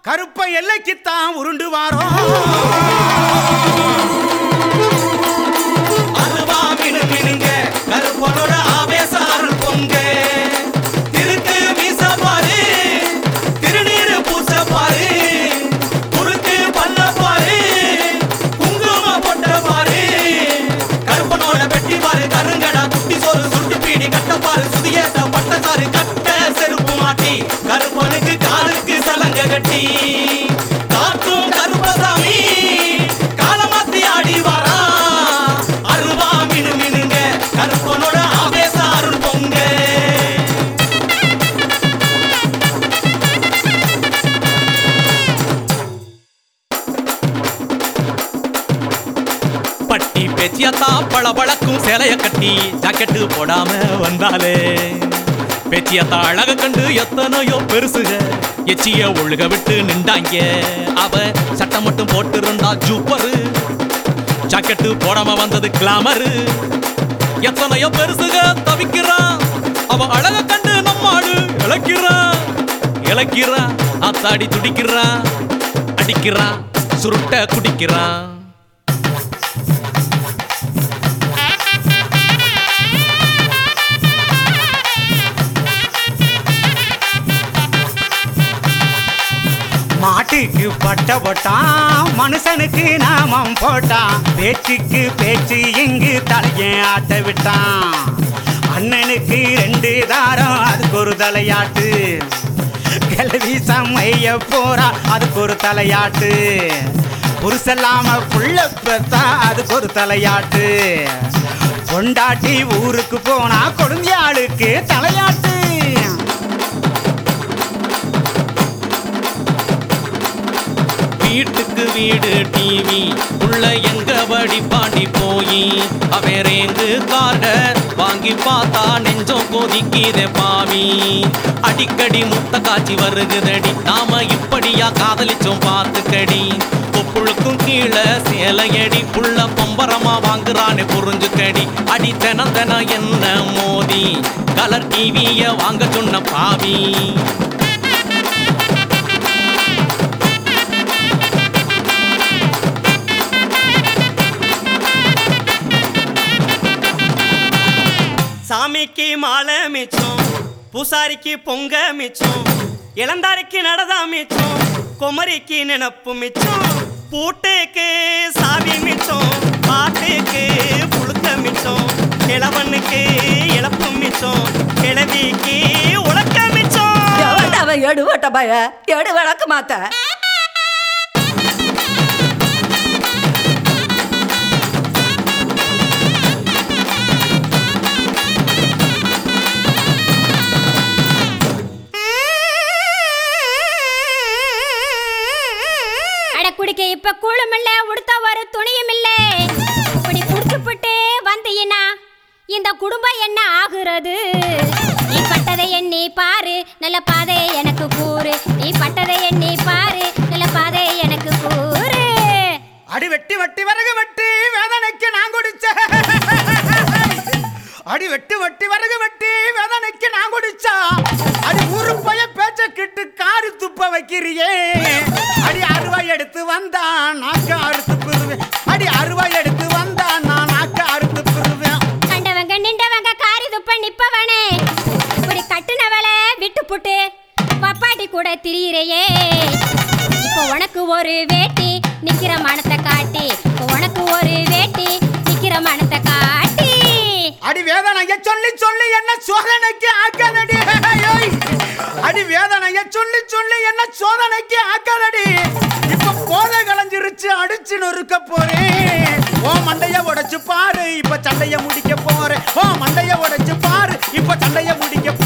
கருப்ப எல்லைக்குத்தான் உருண்டு வாரோம். அருவா மினுங்க கருப்பனோட ஆவேச அருள் பொங்க. திருக்கு மீச பாரு, திருநீரு பூச பாரு, குறுக்கு பல்ல பாரு, குங்கும பொட்ட பாரு. கருப்பனோட பெட்டி பாரு, கருங்கடா குட்டி சோறு சுட்டு பீடி கட்ட பாரு, சுதியேத்த பட்டசாரு கட்ட செருப்பு மாட்டி, கருப்பனுக்கு காலுக்கு சலங்க கட்டி காக்கும் கருப்பசாமி காலமாத்தி ஆடி வாரா. அருவா மினுங்க கருப்பனோட ஆவேச அருள் பொங்க. பட்டி பேச்சியத்தா பளபளக்கும் சேலைய கட்டி ஜாக்கெட்டு போடாம வந்தாலே பேச்சியத்தா அழக கண்டு எத்தனையோ பெருசுக எச்சிய ஒழுக விட்டு நின்றாங்க. அவ சட்டம் மட்டும் போட்டு இருந்தா ஜூப்பரு, ஜாக்கெட்டு போடாம வந்தது கிளாமரு. எத்தனையோ பெருசுக தவிக்கிறான், அவ அழக கண்டு நம்மாடு இழக்கிறான் ஆத்தாடி துடிக்கிறான், அடிக்கிறான் சுருட்ட குடிக்கிறான். மாட்டுக்கு பட்ட போட்டான், மனுஷனுக்கு நாமம் போட்டான், பேச்சுக்கு பேச்சு இங்கு தலையை ஆட்ட விட்டான். அண்ணனுக்கு 2 தாரம் அதுக்கு ஒரு தலையாட்டு, கிளவி சமைய போறா அதுக்கு ஒரு தலையாட்டு, புருஷல்லாம புள்ள பெத்தா அதுக்கு ஒரு தலையாட்டு, பொண்டாட்டி ஊருக்கு போனா கொடுஞ்சாளுக்கு தலையாட்டு. வீட்டுக்கு வீடு டிவி உள்ள எங்க வடி பாண்டி போய் அவரேங்கு கார்ட வாங்கி பார்த்தா நெஞ்சம் கொதிக்கிதே பாவி. அடிக்கடி முத்த காட்சி வருகுதடி, நாம இப்படியா காதலிச்சோம் பார்த்துக்கடி. கொப்புளுக்கும் கீழே சேலையடி புள்ள பம்பரமா வாங்குறானே புரிஞ்சுக்கடி. அடி தினம் என்ன மோதி கலர் டிவிய வாங்க சொன்ன பாவி. சாமிக்கு மாலை மிச்சம், பூசாரிக்கு பொங்க மிச்சம், இளந்தாரிக்கு நடதா மிச்சம், குமரிக்கு நினப்பு மிச்சம், பூட்டுக்கு சாவி மிச்சம், பாட்டுக்கு புழுக்க மிச்சம், கிழவனுக்கு இழப்பு மிச்சம், கிழவிக்கு உலக்க மிச்சம். எடுவட்ட பய எடு விளக்க மாத்த குடிக்க இப்ப கூழும் இல்ல, உடுத்த ஒரு துணியும் இல்ல. இப்படி குடிச்சுப்புட்டு வந்தீனா இந்த குடும்பம் என்ன ஆகுறது? நீ பட்டதை எண்ணி பாரு, நல்ல பாதையை எனக்கு கூறு. நீ பட்டதை எண்ணி பாரு, நல்ல பாதையை எனக்கு கூறு. அடி வெட்டி வெட்டி வரகு வெட்டி வேதனைக்கு நான் குடிச்ச, அடி வெட்டி வெட்டி வரகு வெட்டி வேதனைக்கு நான் குடிச்சா, அடி ஊரு போய பேச்ச கிட்டு காரி துப்ப வைக்கிறியே. அடி அருவாய் எடுத்து வந்தா நாக்க அறுத்து பிருவேன், அடி அருவாய் எடுத்து வந்தா நான் நாக்க அறுத்து பிருவேன். கண்டவங்க நின்றவங்க காரி துப்ப நிப்பவனே, இப்படி கட்டுனவள விட்டு புட்டு பப்பாட்டி கூட திரியிறையே. இப்போ உனக்கு ஒரு வேட்டி நிக்கிற மனத்தை காட்டி, உனக்கு ஒரு வேட்டி நிக்கிற மனத்தை காட்டி. அடி வேதனைய சொல்லி சொல்லி என்ன சோதனைக்கு ஆக்காதடி, அடி வேதனைய சொல்லி சொல்லி என்ன சோதனைக்கு ஆக்காதடி. இப்ப போதை கலைஞ்சிருச்சு அடிச்சு நொறுக்க போறேன், ஓ மண்டைய உடைச்சு பாரு இப்ப சண்டைய முடிக்க போறேன், ஓ மண்டைய உடைச்சு பாரு இப்ப சண்டைய முடிக்க